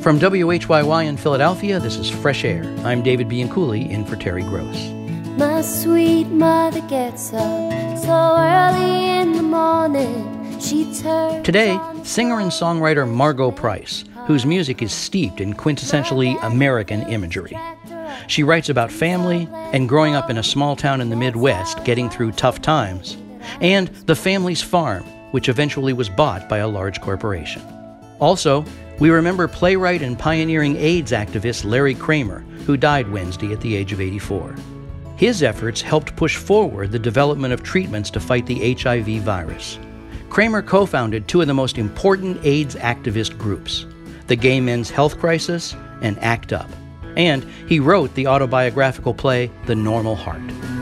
From WHYY in Philadelphia, this is Fresh Air. I'm David Bianculli, in for Terry Gross. My sweet mother gets up so early in the morning. She turns. Today, singer and songwriter Margo Price, whose music is steeped in quintessentially American imagery. She writes about family and growing up in a small town in the Midwest, getting through tough times, and the family's farm, which eventually was bought by a large corporation. Also, we remember playwright and pioneering AIDS activist Larry Kramer, who died Wednesday at the age of 84. His efforts helped push forward the development of treatments to fight the HIV virus. Kramer co-founded two of the most important AIDS activist groups, the Gay Men's Health Crisis and ACT UP. And he wrote the autobiographical play The Normal Heart.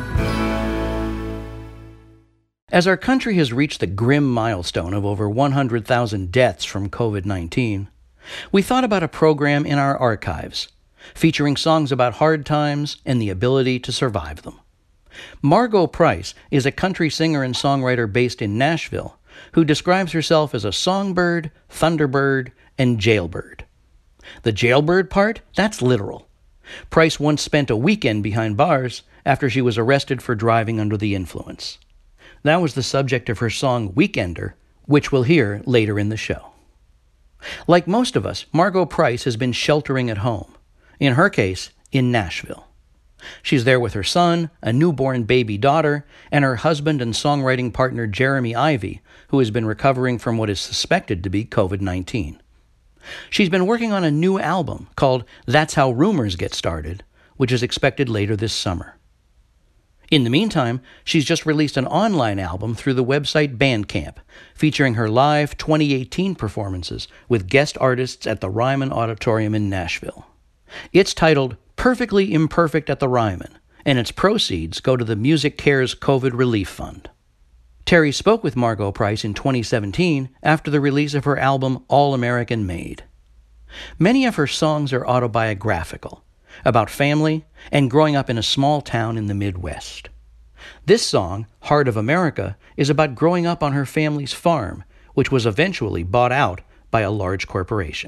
As our country has reached the grim milestone of over 100,000 deaths from COVID-19, we thought about a program in our archives, featuring songs about hard times and the ability to survive them. Margo Price is a country singer and songwriter based in Nashville who describes herself as a songbird, thunderbird, and jailbird. The jailbird part, that's literal. Price once spent a weekend behind bars after she was arrested for driving under the influence. That was the subject of her song Weekender, which we'll hear later in the show. Like most of us, Margo Price has been sheltering at home, in her case, in Nashville. She's there with her son, a newborn baby daughter, and her husband and songwriting partner Jeremy Ivy, who has been recovering from what is suspected to be COVID-19. She's been working on a new album called That's How Rumors Get Started, which is expected later this summer. In the meantime, she's just released an online album through the website Bandcamp, featuring her live 2018 performances with guest artists at the Ryman Auditorium in Nashville. It's titled Perfectly Imperfect at the Ryman, and its proceeds go to the Music Cares COVID Relief Fund. Terry spoke with Margo Price in 2017 after the release of her album All American Made. Many of her songs are autobiographical, about family and growing up in a small town in the Midwest. This song, Heart of America, is about growing up on her family's farm, which was eventually bought out by a large corporation.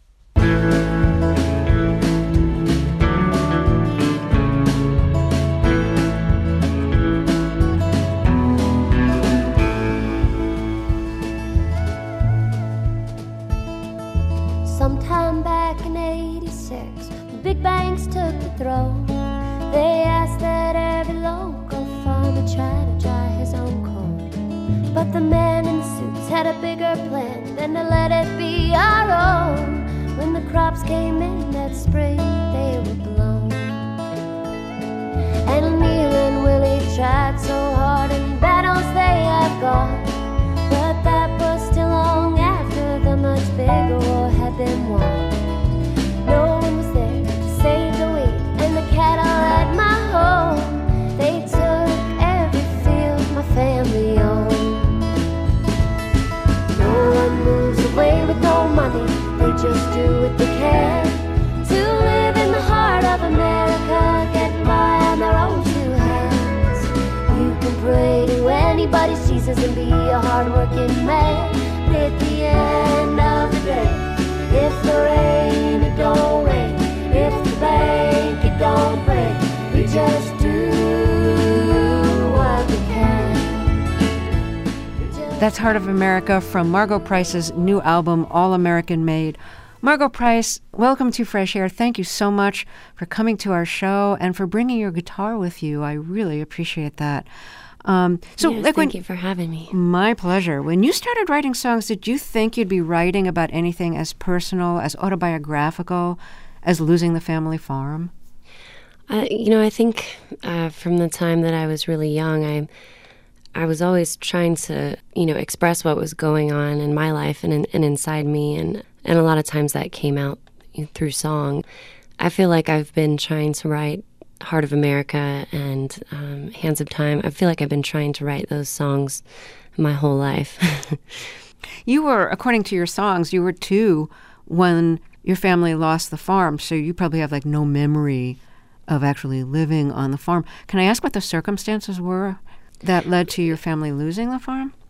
Sometime back in 86, the big banks took the throne. They asked that every local farmer try to dry his own corn. But the men in suits had a bigger plan than to let it be our own. When the crops came in that spring, they were blown. And Neil and Willie tried so hard in battles they have gone. But that was still long after the much bigger war had been won. No one was there to save the wheat and the cattle at my home. They took every field my family owned. No one moves away with no money, they just do what they can to live in the heart of America, get by on their own two hands. You can pray to anybody's Jesus and be a hard-working man. But at the end of the day, if the rain, it don't rain. If the bank, it don't break. We just do what we can. That's Heart of America from Margo Price's new album, All American Made. Margo Price, welcome to Fresh Air. Thank you so much for coming to our show and for bringing your guitar with you. I really appreciate that. Thank you for having me. My pleasure. When you started writing songs, did you think you'd be writing about anything as personal, as autobiographical, as losing the family farm? I think from the time that I was really young, I was always trying to, express what was going on in my life and inside me, and a lot of times that came out through song. I feel like I've been trying to write Heart of America and Hands of Time. I feel like I've been trying to write those songs my whole life. You were, according to your songs, you were 2 when your family lost the farm, so you probably have no memory of actually living on the farm. Can I ask what the circumstances were that led to your family losing the farm?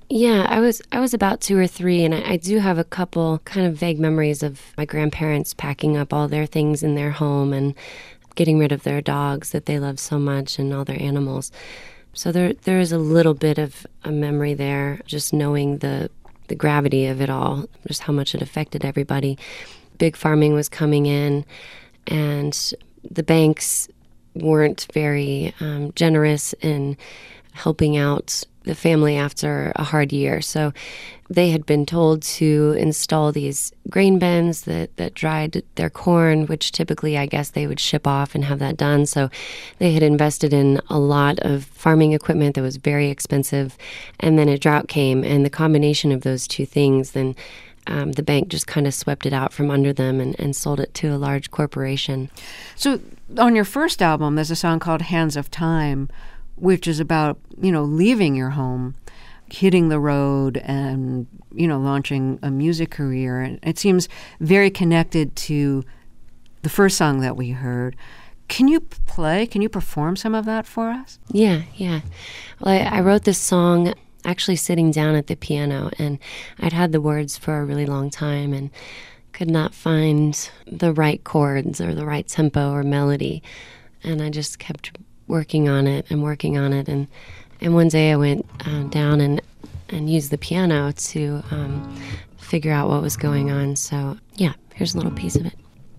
Yeah, I was about 2 or 3, and I do have a couple kind of vague memories of my grandparents packing up all their things in their home and getting rid of their dogs that they love so much and all their animals. So there is a little bit of a memory there, just knowing the gravity of it all, just how much it affected everybody. Big farming was coming in, and the banks weren't very generous in helping out the family after a hard year. So they had been told to install these grain bins that dried their corn, which typically, I guess, they would ship off and have that done. So they had invested in a lot of farming equipment that was very expensive. And then a drought came, and the combination of those two things, then the bank just kind of swept it out from under them and sold it to a large corporation. So on your first album, there's a song called Hands of Time, which is about, leaving your home, hitting the road, and, launching a music career. And it seems very connected to the first song that we heard. Can you perform some of that for us? Yeah. Well, I wrote this song actually sitting down at the piano, and I'd had the words for a really long time and could not find the right chords or the right tempo or melody. And I just kept working on it, and one day I went down and used the piano to figure out what was going on. So yeah, here's a little piece of it.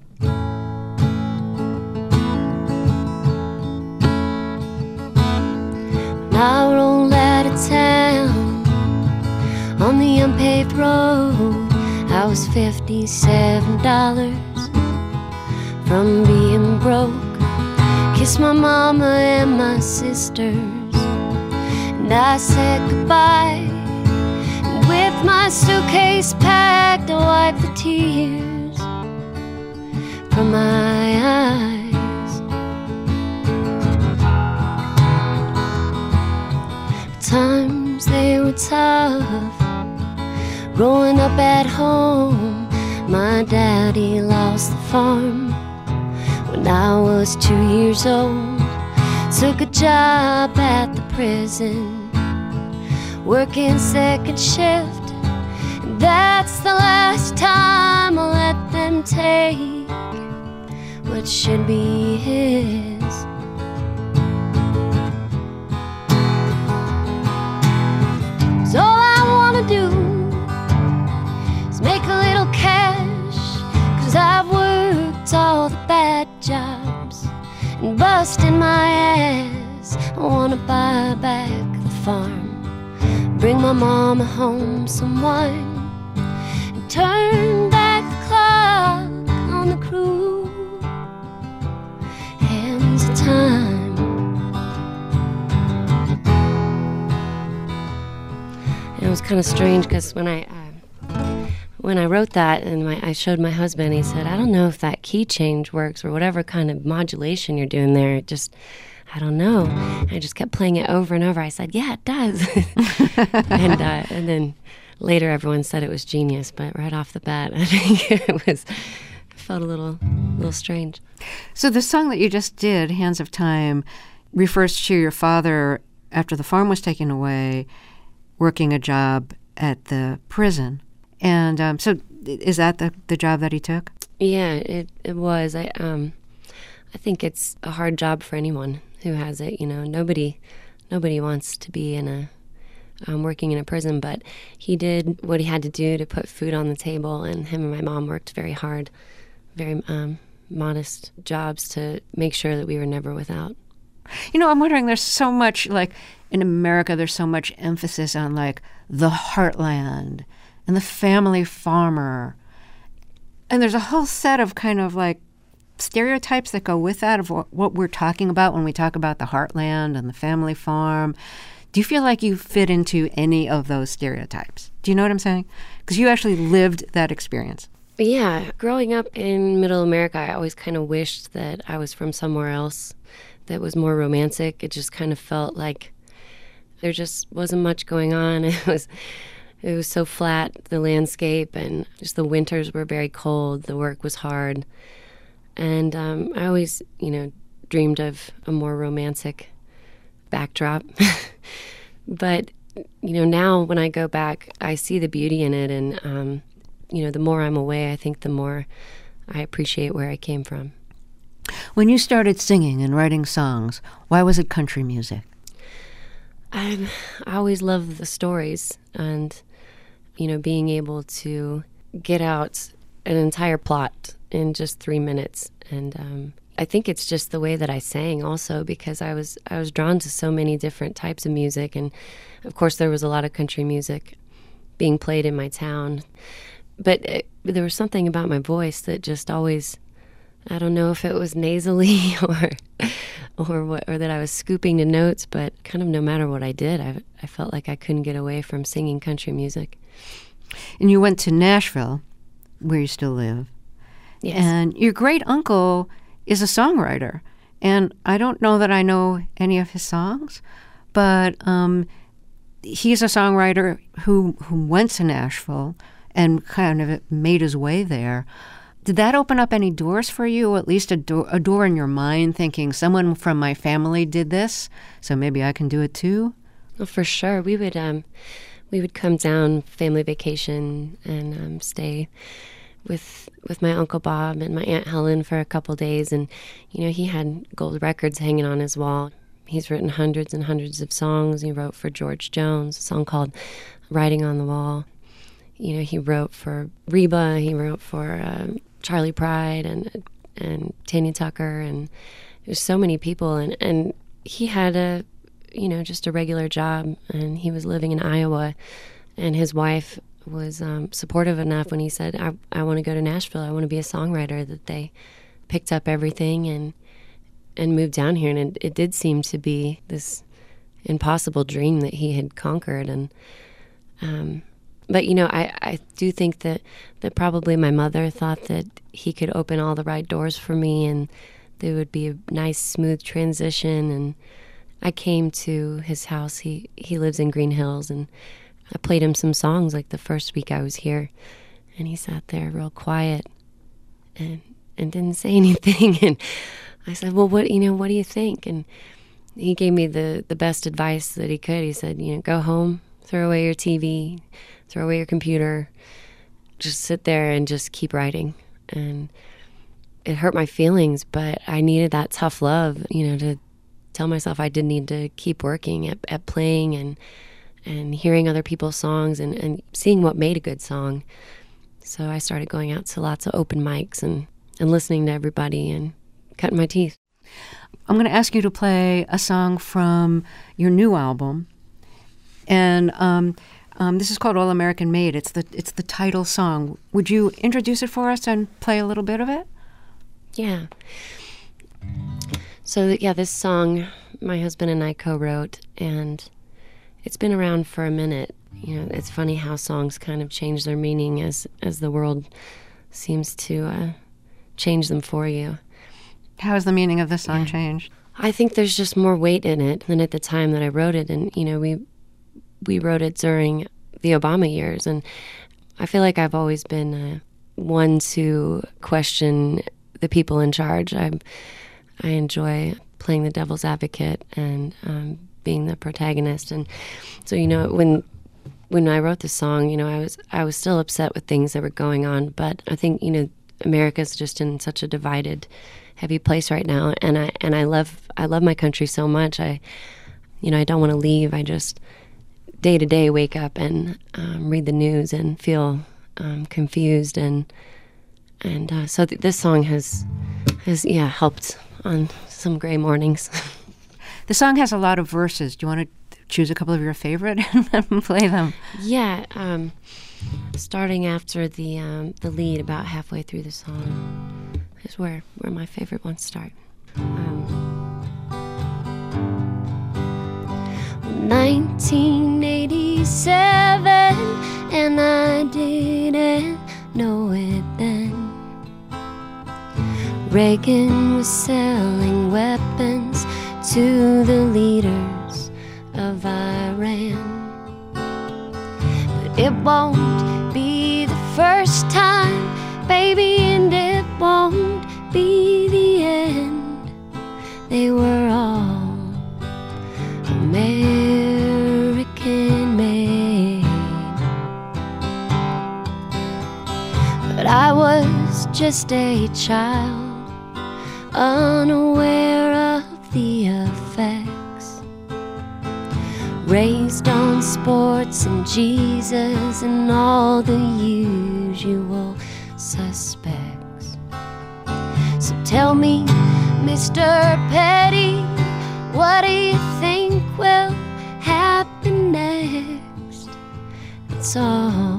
I rolled out of town on the unpaved road. I was $57 from being broke. Kissed my mama and my sisters, and I said goodbye. And with my suitcase packed, I wiped the tears from my eyes. Times they were tough, growing up at home. My daddy lost the farm when I was 2 years old. Took a job at the prison, working second shift. And that's the last time I'll let them take what should be his. So all I wanna do is make a little cash, 'cause I've worked all the bad jobs and busted my ass. I wanna buy back the farm, bring my mama home some wine, and turn back the clock on the cruel hands of time. And it was kind of strange because when I wrote that and I showed my husband, he said, I don't know if that key change works or whatever kind of modulation you're doing there. It just, I don't know. And I just kept playing it over and over. I said, yeah, it does. and then later everyone said it was genius, but right off the bat, I think it felt a little strange. So the song that you just did, Hands of Time, refers to your father after the farm was taken away, working a job at the prison. And so is that the job that he took? Yeah, it was. I think it's a hard job for anyone who has it. Nobody wants to be in working in a prison, but he did what he had to do to put food on the table, and him and my mom worked very hard, very modest jobs to make sure that we were never without. I'm wondering, there's so much, in America, there's so much emphasis on, the heartland and the family farmer. And there's a whole set of kind of, stereotypes that go with that of what we're talking about when we talk about the heartland and the family farm. Do you feel like you fit into any of those stereotypes? Do you know what I'm saying? Because you actually lived that experience. Yeah. Growing up in Middle America, I always kind of wished that I was from somewhere else that was more romantic. It just kind of felt like there just wasn't much going on. It was so flat, the landscape, and just the winters were very cold. The work was hard. And I always, dreamed of a more romantic backdrop. But now when I go back, I see the beauty in it. And, the more I'm away, I think the more I appreciate where I came from. When you started singing and writing songs, why was it country music? I always loved the stories and, being able to get out an entire plot in just 3 minutes. And I think it's just the way that I sang also, because I was drawn to so many different types of music. And of course there was a lot of country music being played in my town. But there was something about my voice that just always, I don't know if it was nasally or that I was scooping to notes, but kind of no matter what I did, I felt like I couldn't get away from singing country music. And you went to Nashville, where you still live. Yes. And your great uncle is a songwriter. And I don't know that I know any of his songs, but he's a songwriter who went to Nashville and kind of made his way there. Did that open up any doors for you, or at least a door in your mind, thinking someone from my family did this, so maybe I can do it too? Well, for sure. We would come down family vacation and stay with my Uncle Bob and my Aunt Helen for a couple days. And, he had gold records hanging on his wall. He's written hundreds and hundreds of songs. He wrote for George Jones, a song called Writing on the Wall. He wrote for Reba, he wrote for Charlie Pride and Tanya Tucker, and there's so many people. And he had just a regular job, and he was living in Iowa, and his wife was supportive enough when he said, I want to go to Nashville, I want to be a songwriter, that they picked up everything and moved down here. And it did seem to be this impossible dream that he had conquered. And but I do think that probably my mother thought that he could open all the right doors for me, and there would be a nice smooth transition. And I came to his house. He lives in Green Hills, and I played him some songs like the first week I was here, and he sat there real quiet and didn't say anything. And I said, well, what do you think? And he gave me the best advice that he could. He said, go home, throw away your TV, throw away your computer, just sit there and just keep writing. And it hurt my feelings, but I needed that tough love, to tell myself I did need to keep working at playing and hearing other people's songs and seeing what made a good song. So I started going out to lots of open mics and listening to everybody and cutting my teeth. I'm going to ask you to play a song from your new album. And this is called All American Made. It's the title song. Would you introduce it for us and play a little bit of it? Yeah. So, this song my husband and I co-wrote, and it's been around for a minute. It's funny how songs kind of change their meaning as the world seems to change them for you. How has the meaning of this song changed? I think there's just more weight in it than at the time that I wrote it. And, we wrote it during the Obama years, and I feel like I've always been one to question the people in charge. I enjoy playing the devil's advocate and being the protagonist. And so, when I wrote this song, I was still upset with things that were going on, but I think, America's just in such a divided, heavy place right now, and I love my country so much. I don't want to leave. I just day to day wake up and read the news and feel confused, and so this song has helped on some gray mornings. The song has a lot of verses. Do you want to choose a couple of your favorite and play them? Yeah, starting after the lead, about halfway through the song, is where my favorite ones start. 1987, and I didn't know it then. Reagan was selling weapons to the leaders of Iran. But it won't be the first time, baby, and it won't be the end. They were all American But I was just a child, unaware of the effects. Raised on sports and Jesus and all the usual suspects. So tell me, Mr. Petty, what do you think will happen next? It's all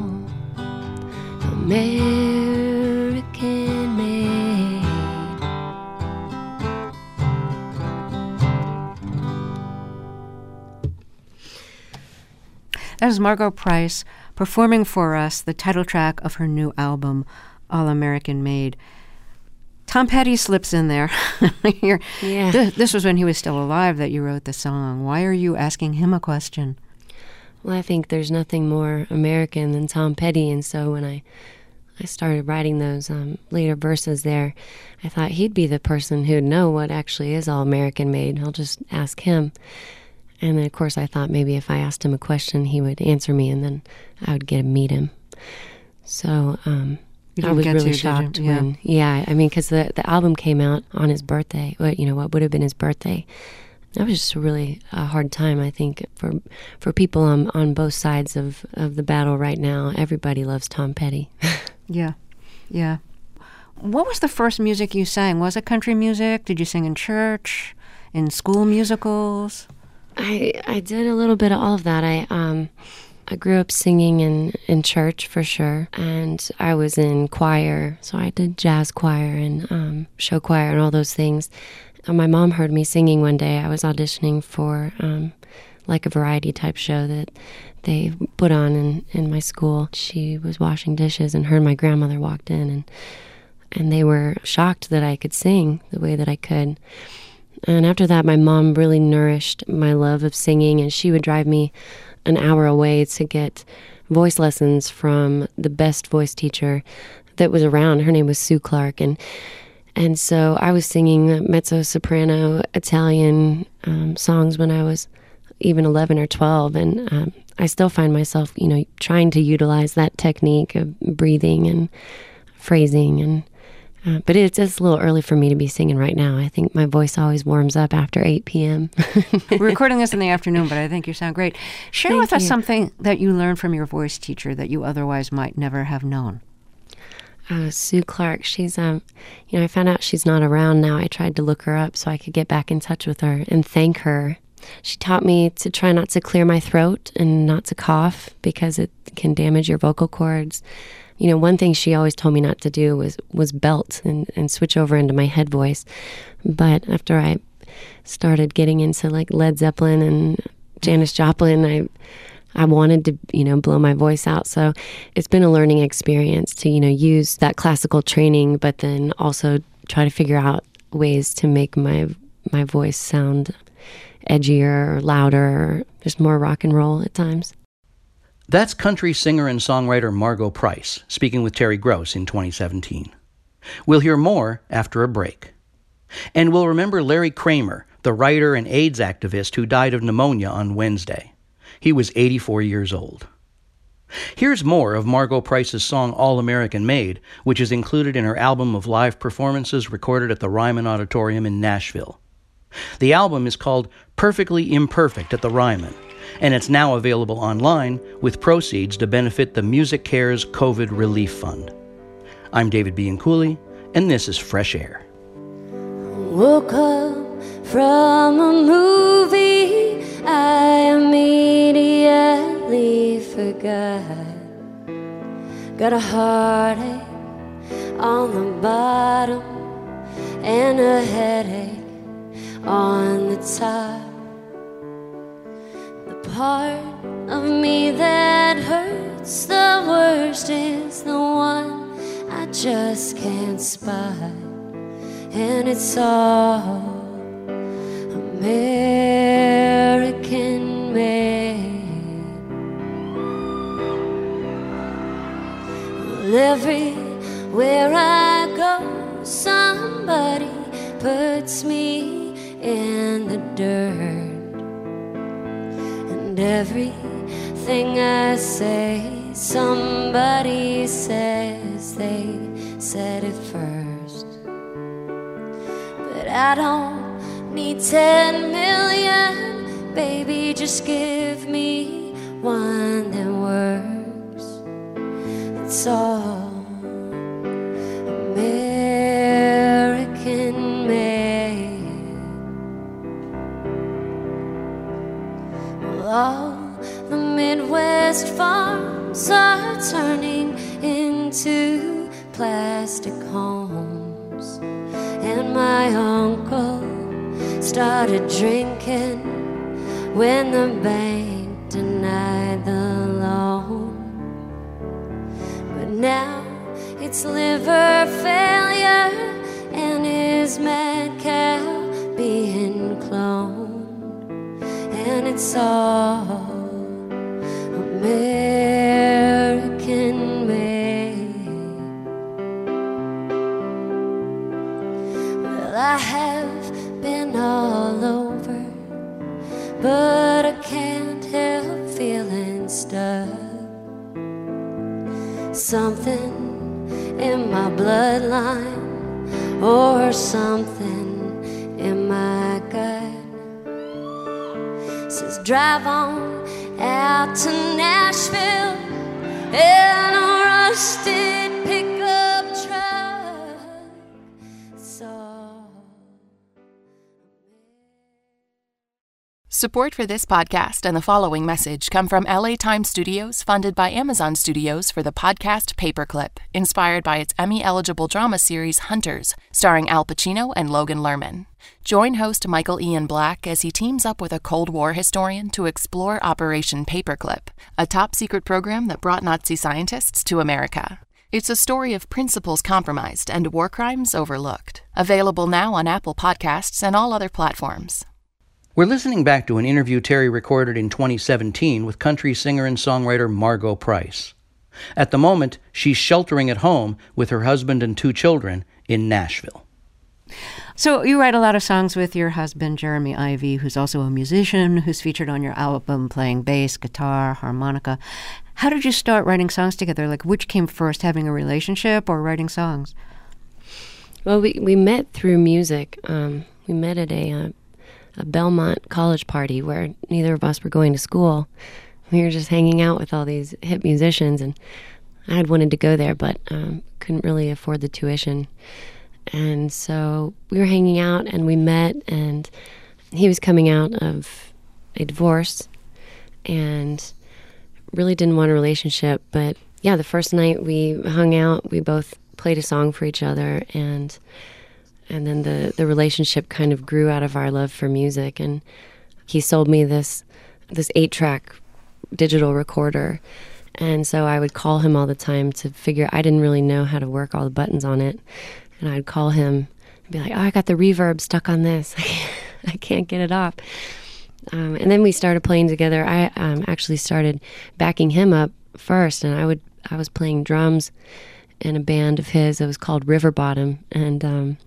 American made. That is Margo Price performing for us the title track of her new album, All American Made. Tom Petty slips in there. Yeah. This was when he was still alive that you wrote the song. Why are you asking him a question? Well, I think there's nothing more American than Tom Petty, and so when I started writing those later verses there, I thought he'd be the person who'd know what actually is all American made. I'll just ask him. And then, of course, I thought maybe if I asked him a question, he would answer me, and then I would get to meet him. So I was really shocked when, I mean, because the album came out on his birthday, what would have been his birthday. That was just really a hard time, I think, for people on both sides of the battle right now. Everybody loves Tom Petty. Yeah. What was the first music you sang? Was it country music? Did you sing in church, in school musicals? I did a little bit of all of that. I grew up singing in church for sure, and I was in choir, so I did jazz choir and show choir and all those things. And my mom heard me singing one day. I was auditioning for like a variety type show that they put on in my school. She was washing dishes, and her and my grandmother walked in, and they were shocked that I could sing the way that I could. And after that, my mom really nourished my love of singing, and she would drive me an hour away to get voice lessons from the best voice teacher that was around. Her name was Sue Clark, and so I was singing mezzo-soprano Italian songs when I was even 11 or 12, and I still find myself, trying to utilize that technique of breathing and phrasing, and but it's just a little early for me to be singing right now. I think my voice always warms up after 8 p.m. We're recording this in the afternoon, but I think you sound great. Share with us something that you learned from your voice teacher that you otherwise might never have known. Sue Clark, she's, I found out she's not around now. I tried to look her up so I could get back in touch with her and thank her. She taught me to try not to clear my throat and not to cough because it can damage your vocal cords. One thing she always told me not to do was belt and switch over into my head voice. But after I started getting into like Led Zeppelin and Janis Joplin, I wanted to, blow my voice out. So it's been a learning experience to, use that classical training, but then also try to figure out ways to make my voice sound edgier or louder or just more rock and roll at times. That's country singer and songwriter Margo Price speaking with Terry Gross in 2017. We'll hear more after a break. And we'll remember Larry Kramer, the writer and AIDS activist who died of pneumonia on Wednesday. He was 84 years old. Here's more of Margo Price's song All American Made, which is included in her album of live performances recorded at the Ryman Auditorium in Nashville. The album is called Perfectly Imperfect at the Ryman, and it's now available online with proceeds to benefit the MusiCares COVID Relief Fund. I'm David Bianculli, and this is Fresh Air. Woke up from a movie I immediately forgot. Got a heartache on the bottom and a headache on the top. The part of me that hurts the worst is the one I just can't spot. And it's all American made. Well, everywhere I go, somebody puts me in the dirt. And everything I say Somebody says they said it first, but I don't need 10 million, baby, just give me one that works. It's all American made. Well, all the Midwest farms are turning into plastic homes, and my uncle started drinking when the bank denied the loan. But now it's liver failure and his mad cow being cloned, and it's all American made. Well, I have been all over, but I can't help feeling stuck. Something in my bloodline or something in my gut says drive on out to Nashville in a rusted pickup truck. So support for this podcast and the following message come from LA Times Studios, funded by Amazon Studios for the podcast Paperclip, inspired by its Emmy-eligible drama series Hunters, starring Al Pacino and Logan Lerman. Join host Michael Ian Black as he teams up with a Cold War historian to explore Operation Paperclip, a top-secret program that brought Nazi scientists to America. It's a story of principles compromised and war crimes overlooked. Available now on Apple Podcasts and all other platforms. We're listening back to an interview Terry recorded in 2017 with country singer and songwriter Margo Price. At the moment, she's sheltering at home with her husband and 2 children in Nashville. So you write a lot of songs with your husband, Jeremy Ivy, who's also a musician, who's featured on your album playing bass, guitar, harmonica. How did you start writing songs together? Like, which came first, having a relationship or writing songs? Well, we met through music. We met at a Belmont college party where neither of us were going to school. We were just hanging out with all these hip musicians, and I had wanted to go there, but couldn't really afford the tuition. And so we were hanging out, and we met, and he was coming out of a divorce and really didn't want a relationship. But yeah, the first night we hung out, we both played a song for each other, and then the relationship kind of grew out of our love for music. And he sold me this 8-track digital recorder, and so I would call him all the time to figure. I didn't really know how to work all the buttons on it. And I'd call him and be like, oh, I got the reverb stuck on this. I can't get it off. And then we started playing together. I actually started backing him up first, and I was playing drums in a band of his that was called River Bottom. And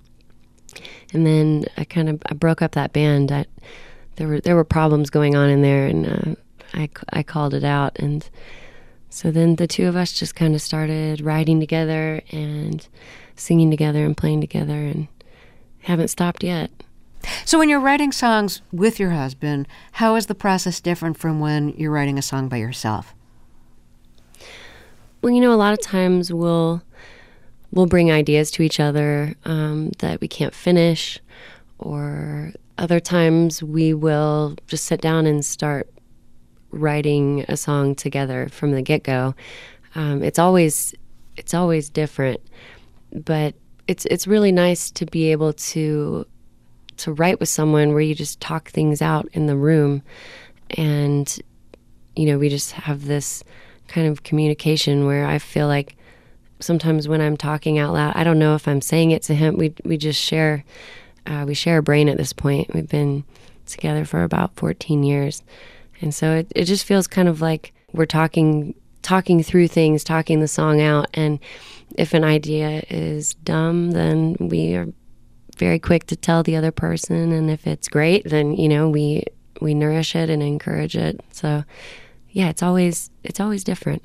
then I broke up that band. There were problems going on in there, and I called it out. And so then the two of us just kind of started writing together and singing together and playing together, and haven't stopped yet. So when you're writing songs with your husband, how is the process different from when you're writing a song by yourself? Well, a lot of times we'll bring ideas to each other that we can't finish, or other times we will just sit down and start writing a song together from the get-go. It's always different. But it's really nice to be able to write with someone where you just talk things out in the room, and we just have this kind of communication where I feel like sometimes when I'm talking out loud, I don't know if I'm saying it to him. We just share a brain at this point. We've been together for about 14 years, and so it just feels kind of like we're talking through things, talking the song out. And if an idea is dumb, then we are very quick to tell the other person. And if it's great, then, we nourish it and encourage it. So yeah, it's always different.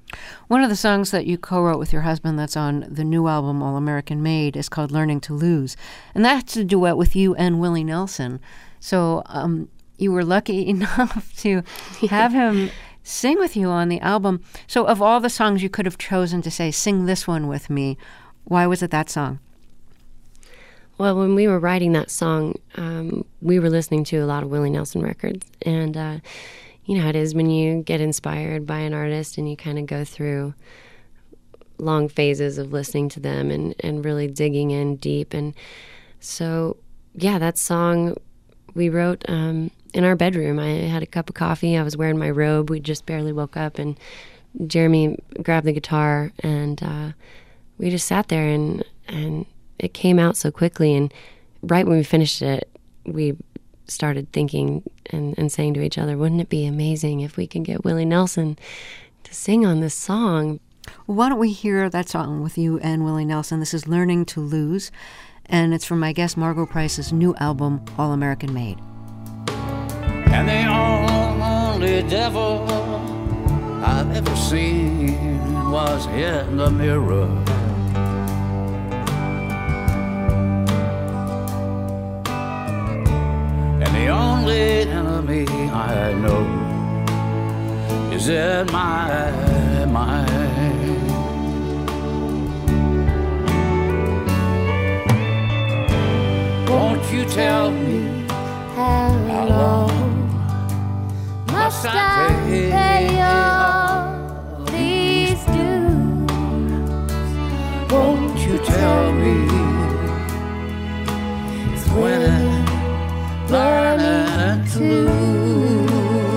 One of the songs that you co-wrote with your husband that's on the new album, All American Made, is called Learning to Lose. And that's a duet with you and Willie Nelson. So you were lucky enough to have him sing with you on the album. So of all the songs you could have chosen to say, sing this one with me, why was it that song? Well, when we were writing that song, we were listening to a lot of Willie Nelson records. And you know how it is when you get inspired by an artist and you kind of go through long phases of listening to them and really digging in deep. And so, yeah, that song we wrote in our bedroom. I had a cup of coffee. I was wearing my robe. We just barely woke up. And Jeremy grabbed the guitar and we just sat there and it came out so quickly. And right when we finished it, we started thinking and saying to each other, wouldn't it be amazing if we could get Willie Nelson to sing on this song? Why don't we hear that song with you and Willie Nelson? This is Learning to Lose, and it's from my guest Margo Price's new album, All American Made. And the only devil I've ever seen was in the mirror. And the only enemy I know is in my mind. Won't you tell me How long must I pay all these dues? Won't you tell me when I'm learning to lose?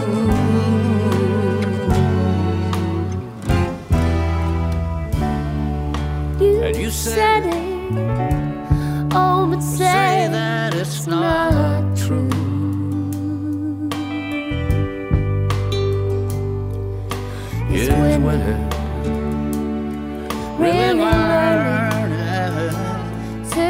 And you said it, oh, but say that it's not true. Is when it really learning to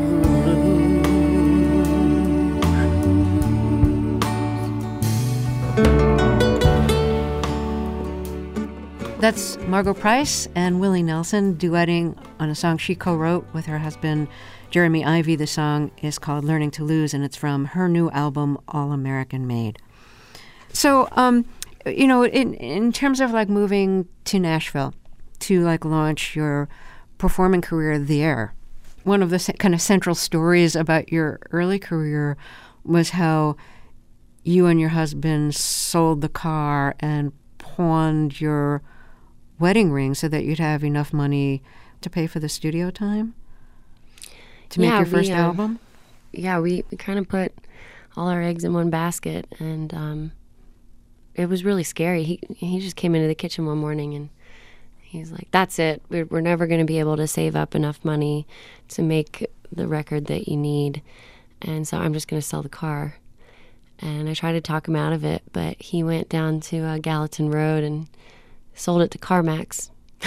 That's Margo Price and Willie Nelson duetting on a song she co-wrote with her husband, Jeremy Ivey. The song is called Learning to Lose, and it's from her new album, All American Made. So, you know, in terms of like moving to Nashville to like launch your performing career there, one of the kind of central stories about your early career was how you and your husband sold the car and pawned your wedding ring so that you'd have enough money to pay for the studio time to make your first album? Yeah, we kind of put all our eggs in one basket, and it was really scary. He just came into the kitchen one morning and he's like, that's it. We're never going to be able to save up enough money to make the record that you need, and so I'm just going to sell the car. And I tried to talk him out of it, but he went down to Gallatin Road and sold it to CarMax.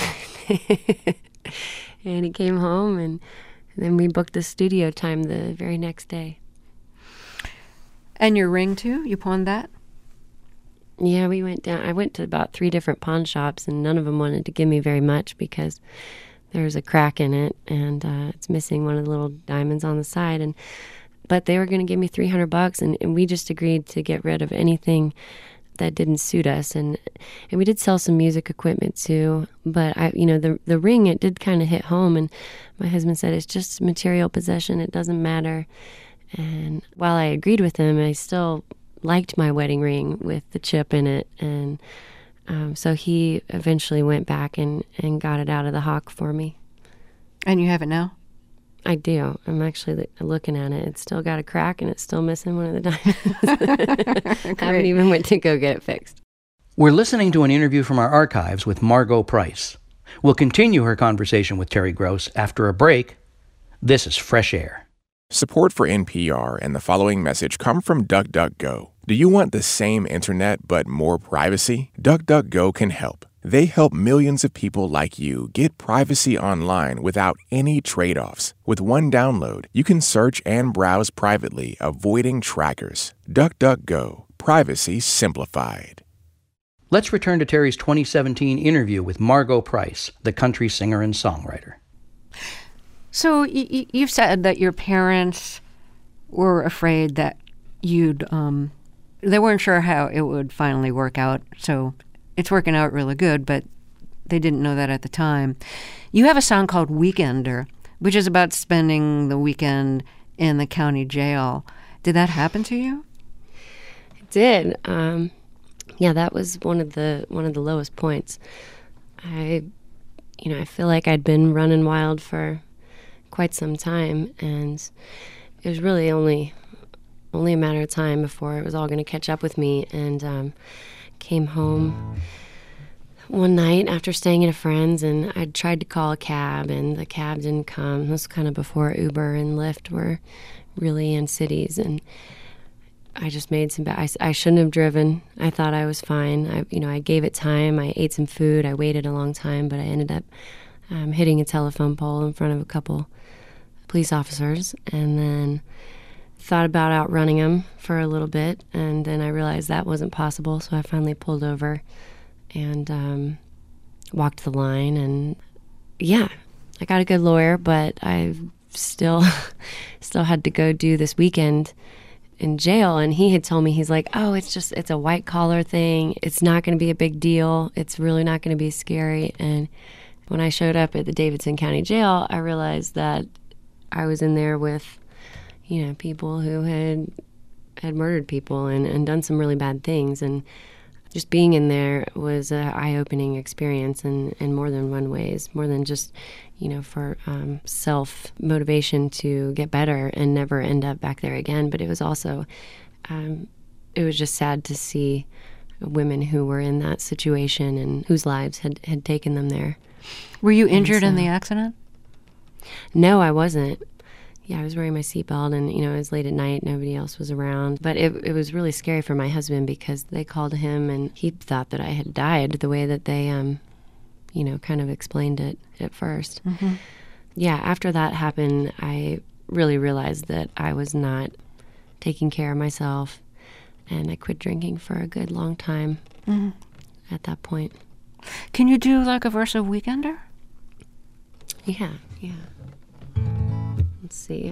And he came home, and then we booked the studio time the very next day. And your ring, too? You pawned that? Yeah, we went down. I went to about 3 different pawn shops, and none of them wanted to give me very much because there's a crack in it, and it's missing one of the little diamonds on the side. But they were going to give me $300, and we just agreed to get rid of anything that didn't suit us, and we did sell some music equipment too. But the ring, it did kind of hit home, and my husband said it's just material possession; it doesn't matter. And while I agreed with him, I still liked my wedding ring with the chip in it, and so he eventually went back and got it out of the hock for me. And you have it now? I do. I'm actually looking at it. It's still got a crack, and it's still missing one of the diamonds. I haven't even went to go get it fixed. We're listening to an interview from our archives with Margo Price. We'll continue her conversation with Terry Gross after a break. This is Fresh Air. Support for NPR and the following message come from DuckDuckGo. Do you want the same internet but more privacy? DuckDuckGo can help. They help millions of people like you get privacy online without any trade-offs. With one download, you can search and browse privately, avoiding trackers. DuckDuckGo. Privacy simplified. Let's return to Terry's 2017 interview with Margo Price, the country singer and songwriter. So you've said that your parents were afraid that you'd, they weren't sure how it would finally work out. So it's working out really good, but they didn't know that at the time. You have a song called Weekender, which is about spending the weekend in the county jail. Did that happen to you? It did. Yeah, that was one of the lowest points. I feel like I'd been running wild for quite some time, and it was really only a matter of time before it was all going to catch up with me. And came home one night after staying at a friend's, and I tried to call a cab, and the cab didn't come. This was kind of before Uber and Lyft were really in cities, and I just made some I shouldn't have driven. I thought I was fine. I gave it time. I ate some food. I waited a long time, but I ended up hitting a telephone pole in front of a couple police officers, and then thought about outrunning them for a little bit, and then I realized that wasn't possible, so I finally pulled over and walked the line, and yeah, I got a good lawyer, but I still had to go do this weekend in jail. And he had told me, he's like, oh, it's a white collar thing. It's not going to be a big deal. It's really not going to be scary. And when I showed up at the Davidson County Jail, I realized that I was in there with, people who had murdered people and done some really bad things. And just being in there was an eye-opening experience in more than one ways, more than just, for self-motivation to get better and never end up back there again. But it was also, it was just sad to see women who were in that situation and whose lives had taken them there. Were you injured in the accident? No, I wasn't. Yeah, I was wearing my seatbelt, and, it was late at night. Nobody else was around. But it was really scary for my husband because they called him, and he thought that I had died the way that they, kind of explained it at first. Mm-hmm. Yeah, after that happened, I really realized that I was not taking care of myself, and I quit drinking for a good long time at that point. Can you do like a verse of Weekender? Yeah. Let's see.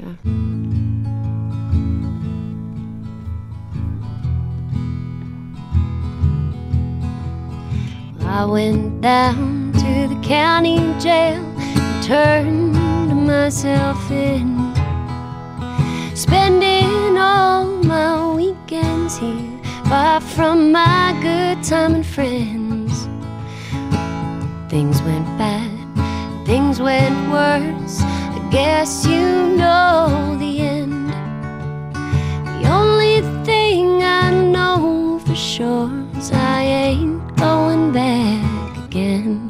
I went down to the county jail and turned myself in, spending all my weekends here, far from my good time and friends. Things went bad, things went worse, I guess you know the end. The only thing I know for sure is I ain't going back again.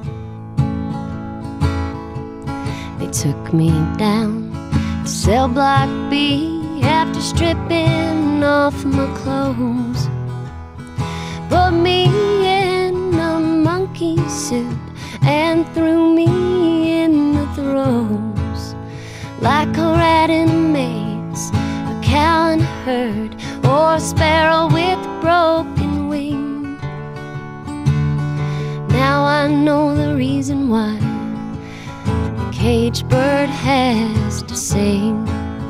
They took me down to cell block B after stripping off my clothes, put me in a monkey suit and threw me in the throes, like a rat in a maze, a cow in a herd, or a sparrow with a broken wing. Now I know the reason why the caged bird has to sing,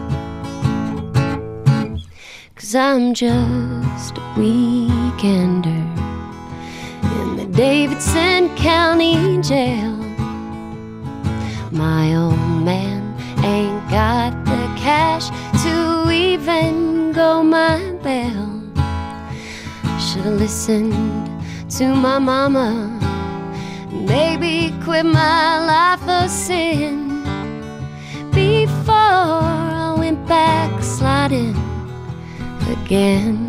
'cause I'm just a weekender in the Davidson County Jail. My old man ain't got the cash to even go my bail. Should've listened to my mama, maybe quit my life of sin before I went back sliding again.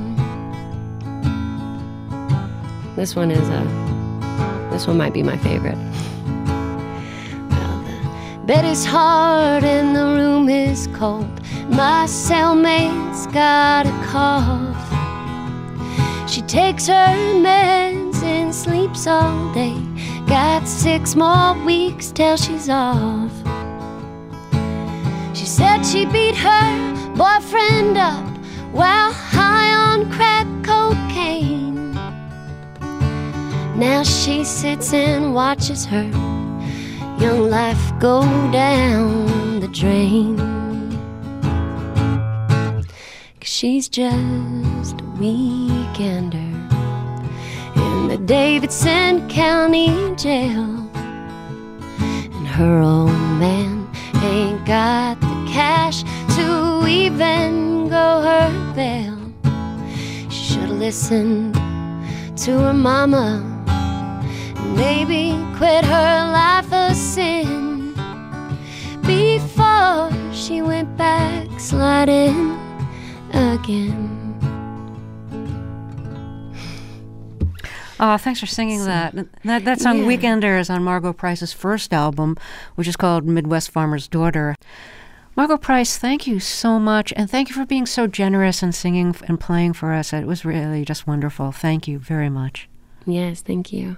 This one might be my favorite. Well, the bed is hard and the room is cold. My cellmate's got a cough. She takes her meds and sleeps all day. Got 6 more weeks till she's off. She said she beat her boyfriend up while high on crack cocaine. Now she sits and watches her young life go down the drain. 'Cause she's just a weekender in the Davidson County Jail. And her old man ain't got the cash to even go her bail. She should've listened to her mama, maybe quit her life of sin before she went back sliding again. Oh, thanks for singing that. That song, Weekender, is on Margo Price's first album, which is called Midwest Farmer's Daughter. Margo Price, thank you so much, and thank you for being so generous and singing and playing for us. It was really just wonderful. Thank you very much. Yes, thank you.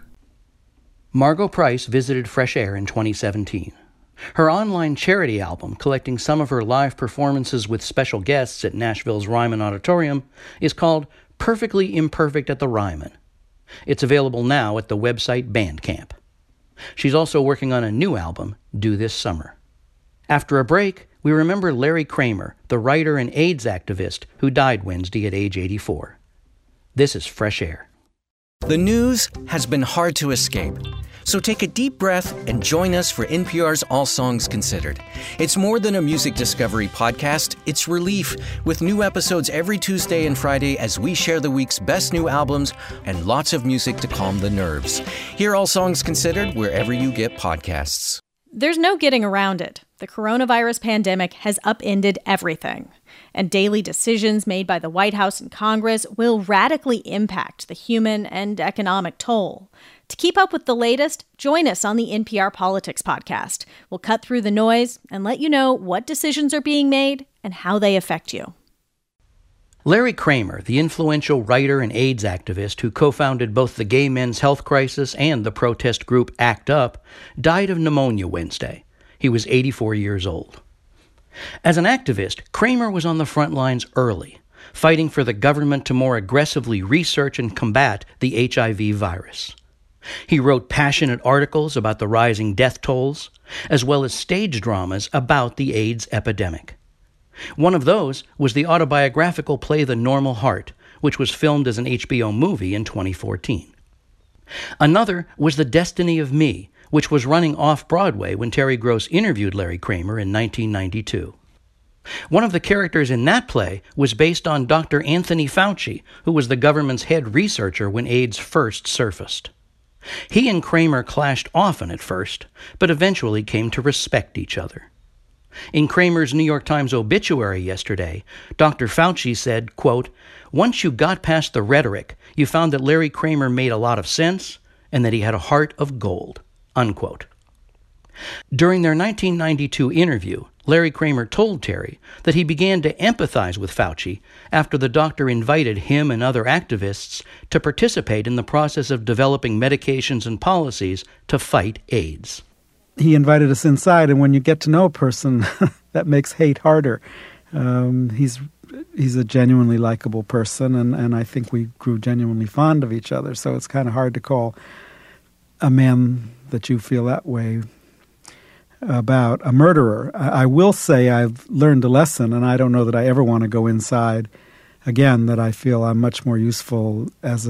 Margo Price visited Fresh Air in 2017. Her online charity album, collecting some of her live performances with special guests at Nashville's Ryman Auditorium, is called Perfectly Imperfect at the Ryman. It's available now at the website Bandcamp. She's also working on a new album due this summer. After a break, we remember Larry Kramer, the writer and AIDS activist who died Wednesday at age 84. This is Fresh Air. The news has been hard to escape. So take a deep breath and join us for NPR's All Songs Considered. It's more than a music discovery podcast, it's relief, with new episodes every Tuesday and Friday as we share the week's best new albums and lots of music to calm the nerves. Hear All Songs Considered wherever you get podcasts. There's no getting around it. The coronavirus pandemic has upended everything, and daily decisions made by the White House and Congress will radically impact the human and economic toll. To keep up with the latest, join us on the NPR Politics Podcast. We'll cut through the noise and let you know what decisions are being made and how they affect you. Larry Kramer, the influential writer and AIDS activist who co-founded both the Gay Men's Health Crisis and the protest group ACT UP, died of pneumonia Wednesday. He was 84 years old. As an activist, Kramer was on the front lines early, fighting for the government to more aggressively research and combat the HIV virus. He wrote passionate articles about the rising death tolls, as well as stage dramas about the AIDS epidemic. One of those was the autobiographical play The Normal Heart, which was filmed as an HBO movie in 2014. Another was The Destiny of Me, which was running off-Broadway when Terry Gross interviewed Larry Kramer in 1992. One of the characters in that play was based on Dr. Anthony Fauci, who was the government's head researcher when AIDS first surfaced. He and Kramer clashed often at first, but eventually came to respect each other. In Kramer's New York Times obituary yesterday, Dr. Fauci said, quote, "Once you got past the rhetoric, you found that Larry Kramer made a lot of sense and that he had a heart of gold," unquote. During their 1992 interview, Larry Kramer told Terry that he began to empathize with Fauci after the doctor invited him and other activists to participate in the process of developing medications and policies to fight AIDS. He invited us inside, and when you get to know a person, that makes hate harder. He's a genuinely likable person, and I think we grew genuinely fond of each other, so it's kind of hard to call a man that you feel that way about a murderer. I will say I've learned a lesson, and I don't know that I ever want to go inside again, that I feel I'm much more useful as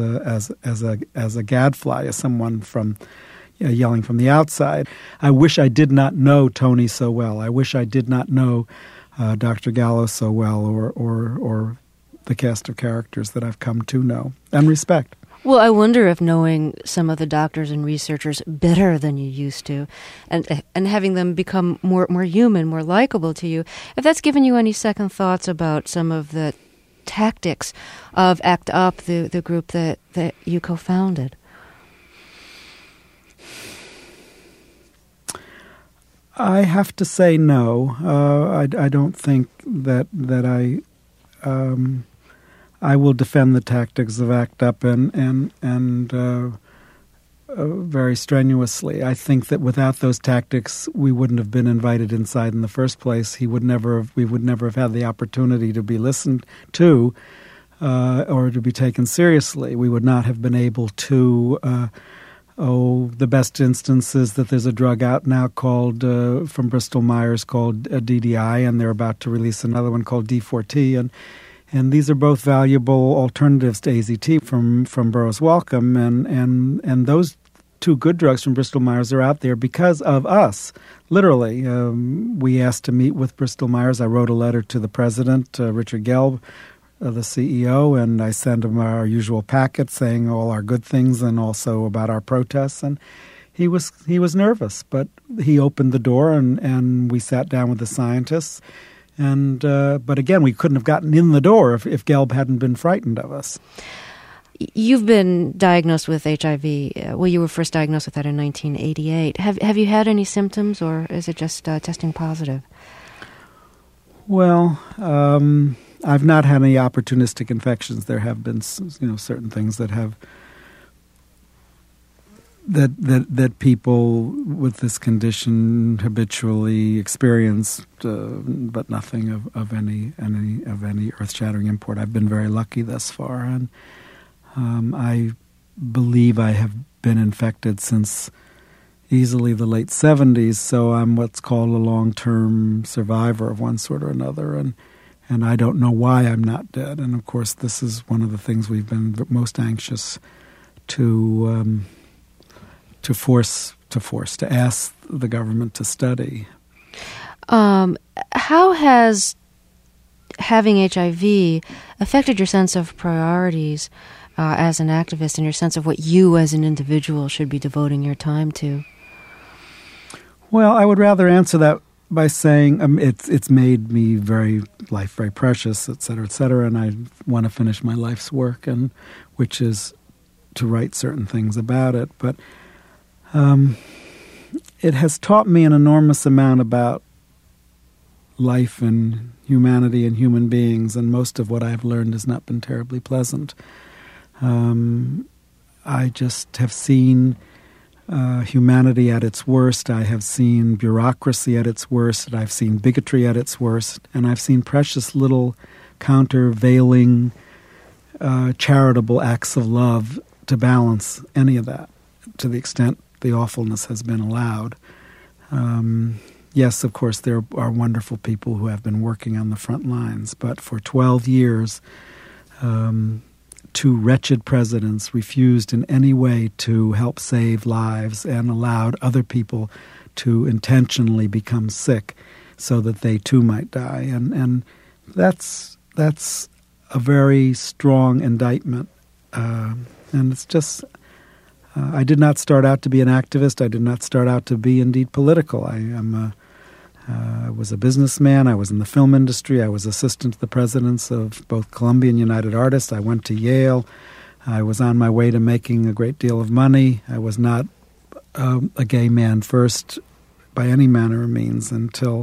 a gadfly, as someone from yelling from the outside. I wish I did not know Tony so well. I wish I did not know Dr. Gallo so well, or the cast of characters that I've come to know and respect. Well, I wonder if knowing some of the doctors and researchers better than you used to, and having them become more human, more likable to you, if that's given you any second thoughts about some of the tactics of ACT UP, the group that you co-founded. I have to say no. I don't think that I will defend the tactics of ACT UP and very strenuously. I think that without those tactics, we wouldn't have been invited inside in the first place. We would never have had the opportunity to be listened to. or to be taken seriously. We would not have been able to. The best instance is that there's a drug out now called from Bristol Myers called DDI, and they're about to release another one called D4T, and these are both valuable alternatives to AZT from Burroughs Wellcome, and those two good drugs from Bristol Myers are out there because of us. Literally, we asked to meet with Bristol Myers. I wrote a letter to the president, Richard Gelb, the CEO, and I sent him our usual packet saying all our good things and also about our protests. And he was nervous, but he opened the door and we sat down with the scientists. And but again, we couldn't have gotten in the door if Gelb hadn't been frightened of us. You've been diagnosed with HIV. Well, you were first diagnosed with that in 1988. Have you had any symptoms, or is it just testing positive? Well, I've not had any opportunistic infections. There have been, certain things that have that people with this condition habitually experience, but nothing of any earth-shattering import. I've been very lucky thus far, and I believe I have been infected since easily the late 70s, so I'm what's called a long-term survivor of one sort or another, and I don't know why I'm not dead. And of course, this is one of the things we've been most anxious to ask the government to study. How has having HIV affected your sense of priorities as an activist and your sense of what you as an individual should be devoting your time to? Well, I would rather answer that by saying it's made me life very precious, et cetera, and I want to finish my life's work, and which is to write certain things about it. But it has taught me an enormous amount about life and humanity and human beings, and most of what I've learned has not been terribly pleasant. I just have seen humanity at its worst. I have seen bureaucracy at its worst, and I've seen bigotry at its worst, and I've seen precious little countervailing charitable acts of love to balance any of that, to the extent the awfulness has been allowed. Yes, of course, there are wonderful people who have been working on the front lines, but for 12 years, two wretched presidents refused in any way to help save lives and allowed other people to intentionally become sick so that they too might die. And that's a very strong indictment. And it's just, I did not start out to be an activist. I did not start out to be indeed political. I was a businessman. I was in the film industry. I was assistant to the presidents of both Columbia and United Artists. I went to Yale. I was on my way to making a great deal of money. I was not a gay man first by any manner of means until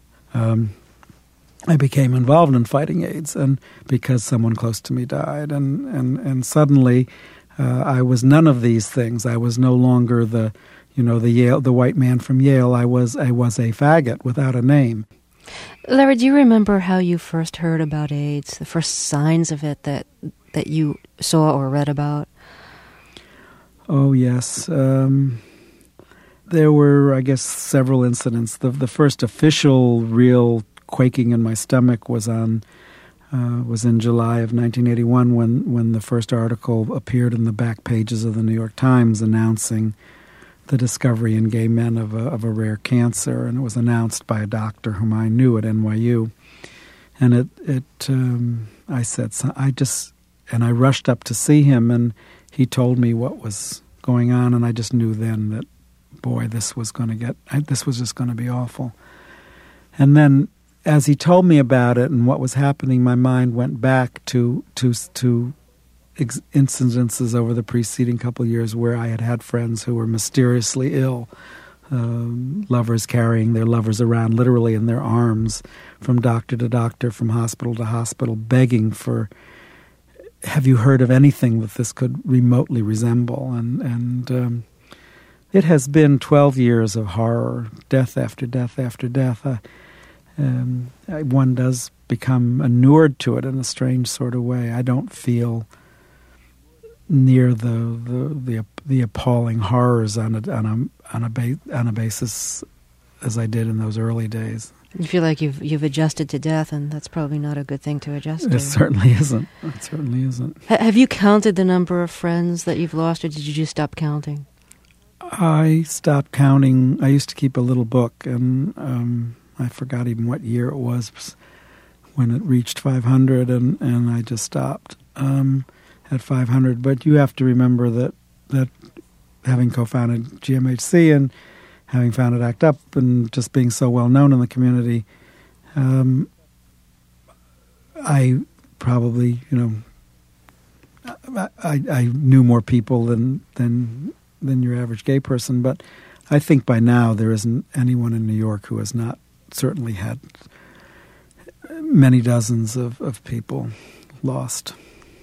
I became involved in fighting AIDS, and because someone close to me died. And suddenly I was none of these things. I was no longer the white man from Yale. I was a faggot without a name. Larry, do you remember how you first heard about AIDS, the first signs of it that you saw or read about? Oh, yes. There were, I guess, several incidents. The first official real quaking in my stomach was in July of 1981 when the first article appeared in the back pages of the New York Times announcing the discovery in gay men of a rare cancer, and it was announced by a doctor whom I knew at NYU. And I rushed up to see him, and he told me what was going on, and I just knew then that, boy, this was just going to be awful. And then, as he told me about it and what was happening, my mind went back to incidences over the preceding couple of years where I had friends who were mysteriously ill, lovers carrying their lovers around literally in their arms from doctor to doctor, from hospital to hospital, begging for, have you heard of anything that this could remotely resemble? And it has been 12 years of horror, death after death after death. One does become inured to it in a strange sort of way. I don't feel near the appalling horrors on a basis as I did in those early days. You feel like you've adjusted to death, and that's probably not a good thing to adjust to. It certainly isn't. It certainly isn't. Have you counted the number of friends that you've lost, or did you just stop counting? I stopped counting. I used to keep a little book, and I forgot even what year it was when it reached 500, and I just stopped at 500. But you have to remember that having co-founded GMHC and having founded ACT UP and just being so well known in the community, I probably, I knew more people than your average gay person. But I think by now there isn't anyone in New York who has not certainly had many dozens of people lost.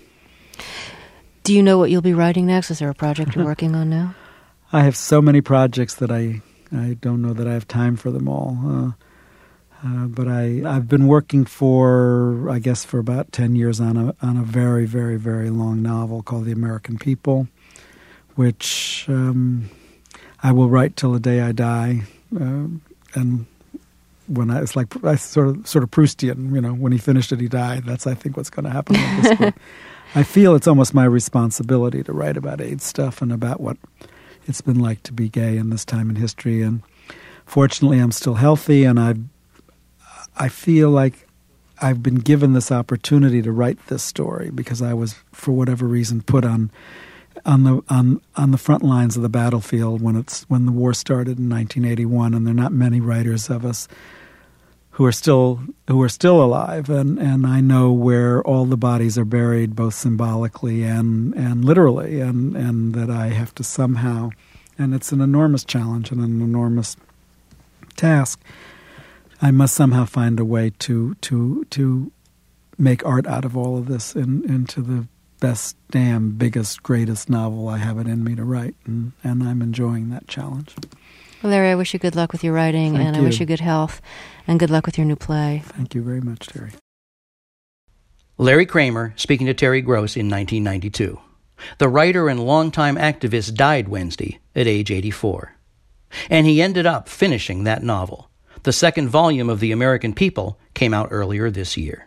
Do you know what you'll be writing next? Is there a project you're working on now? I have so many projects that I don't know that I have time for them all. But I've been working for about 10 years on a very, very, very long novel called The American People, which I will write till the day I die. And when it's like I sort of Proustian, when he finished it, he died. That's, I think, what's going to happen with this book. I feel it's almost my responsibility to write about AIDS stuff and about what it's been like to be gay in this time in history. And fortunately, I'm still healthy, and I feel like I've been given this opportunity to write this story because I was, for whatever reason, put on the front lines of the battlefield when the war started in 1981, and there are not many writers of us who are still alive, and I know where all the bodies are buried, both symbolically and literally, and that I have to somehow, and it's an enormous challenge and an enormous task, I must somehow find a way to make art out of all of this into the best, damn, biggest, greatest novel I have it in me to write, and I'm enjoying that challenge. Well, Larry, I wish you good luck with your writing, Thank and you. I wish you good health, and good luck with your new play. Thank you very much, Terry. Larry Kramer speaking to Terry Gross in 1992. The writer and longtime activist died Wednesday at age 84. And he ended up finishing that novel. The second volume of The American People came out earlier this year.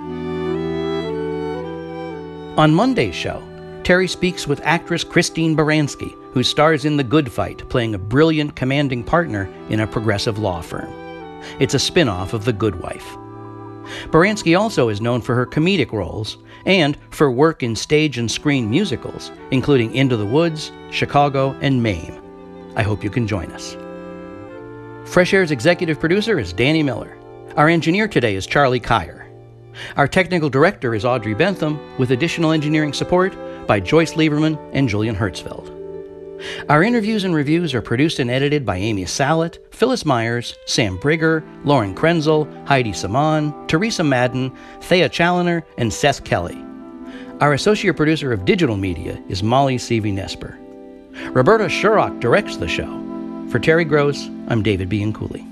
On Monday's show, Terry speaks with actress Christine Baranski, who stars in The Good Fight, playing a brilliant commanding partner in a progressive law firm. It's a spin-off of The Good Wife. Baranski also is known for her comedic roles and for work in stage and screen musicals, including Into the Woods, Chicago, and Mame. I hope you can join us. Fresh Air's executive producer is Danny Miller. Our engineer today is Charlie Kyer. Our technical director is Audrey Bentham, with additional engineering support by Joyce Lieberman and Julian Hertzfeld. Our interviews and reviews are produced and edited by Amy Salet, Phyllis Myers, Sam Brigger, Lauren Krenzel, Heidi Saman, Teresa Madden, Thea Challoner, and Seth Kelly. Our associate producer of digital media is Molly Seavey-Nesper. Roberta Shurrock directs the show. For Terry Gross, I'm David Bianculli.